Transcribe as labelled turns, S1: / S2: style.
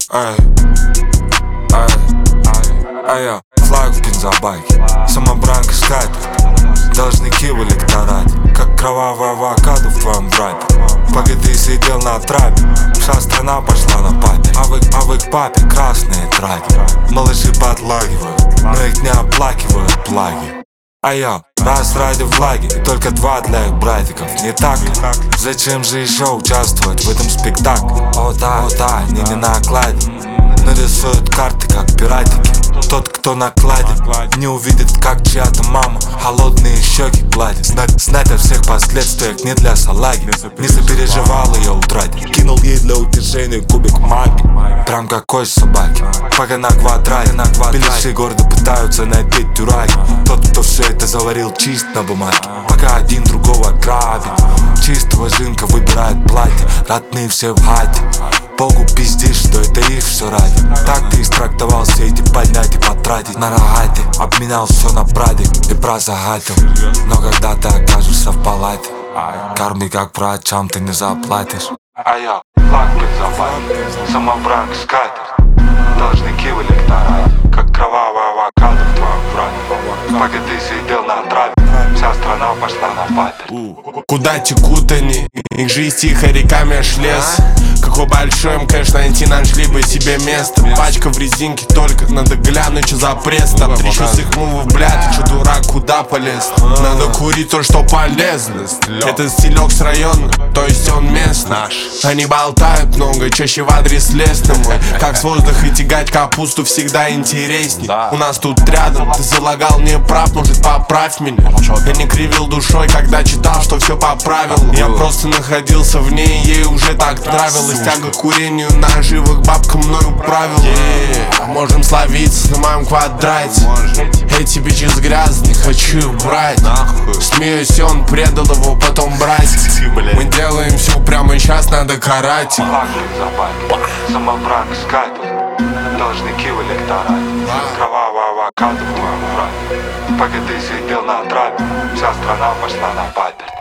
S1: Ай, я флаг в бензобаке, самобранка скатер, должники в электорате, как кровавая авокадо в твоем брате. Пока ты сидел на трапе, вся страна пошла на папе. А вы к папе красные траки. Малыши подлагивают, но их не оплакивают плаги. А я раз ради влаги и только два для их братиков. Не так ли? Зачем же еще участвовать в этом спектакле? О да, они не на окладе, нарисуют карты как пиратики. Тот, кто накладет, не увидит, как чья-то мама холодные щеки гладит. Знать о всех последствиях не для салаги. Не сопереживал ее утратить. Кинул ей для утешения кубик маги, прям как кость собаки. Пока на квадрате, беляши гордо пытаются найти дюраги. Тот, кто все это заварил, чист на бумаге. Пока один другого грабит, чистого жинка выбирает платье. Родные все в хате, Богу пиздишь, что это их все ради. Так ты истрактовал все эти поднять и потратить на рогате. Обменял все на прадик и прозагатил. Но когда ты окажешься в палате, карми как врачам ты не заплатишь. А я флаг бензобаке, самобранка скатер, должники в электорате, как кровавая авокадо в твоем брате. Пока ты сидел на трапе, вся страна пошла на папе.
S2: Куда текут они? Их жизнь тихо реками аж лес. Какой большой им, конечно, найти нашли бы себе место. Пачка в резинке, только надо глянуть, что за пресс. Там трещу с их мувов, блядь, ты чё, дурак, куда полез? Надо курить то, что полезно. Это стилек с района, то есть он местный. Они болтают много, чаще в адрес лесный мой. Как с воздуха тягать капусту всегда интересней. У нас тут рядом, ты залагал мне прав, может поправь меня. Я не кривил душой, когда читал, что все по правилам. Я просто находился в ней, ей уже так нравилось. Тяга к курению, наживок бабка мною правила. Можем словиться на моем квадрате. Эти бичи грязные, хочу брать. Смеюсь, он предал его, потом брать. Мы делаем все прямо сейчас, надо карать.
S1: Флаг бензобаке, самобранка скатер, должники в электорате, кровавая авокадо в твоем брате. Пока ты сидел на трапе, вся страна пошла на папе.